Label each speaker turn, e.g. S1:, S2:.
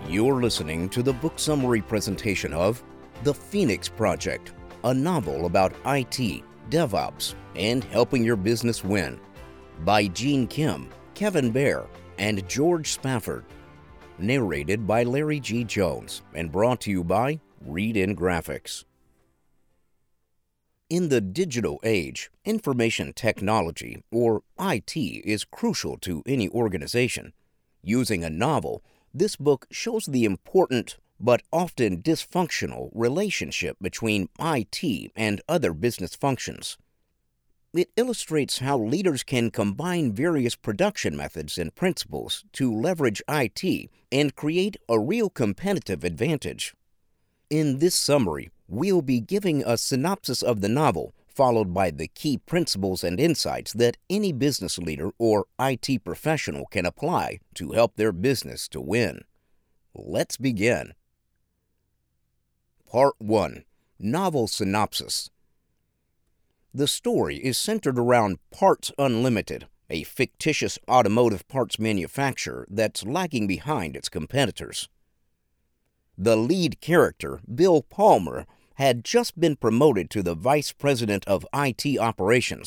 S1: You're listening to the book summary presentation of The Phoenix Project, a novel about IT, DevOps, and helping your business win, by Gene Kim, Kevin Bear, and George Spafford. Narrated by Larry G. Jones and brought to you by Read In Graphics. In the digital age, information technology, or IT, is crucial to any organization. Using a novel, this book shows the important but often dysfunctional relationship between IT and other business functions. It illustrates how leaders can combine various production methods and principles to leverage IT and create a real competitive advantage. In this summary, we'll be giving a synopsis of the novel, followed by the key principles and insights that any business leader or IT professional can apply to help their business to win. Let's begin. Part 1. Novel Synopsis. The story is centered around Parts Unlimited, a fictitious automotive parts manufacturer that's lagging behind its competitors. The lead character, Bill Palmer, had just been promoted to the Vice President of IT Operations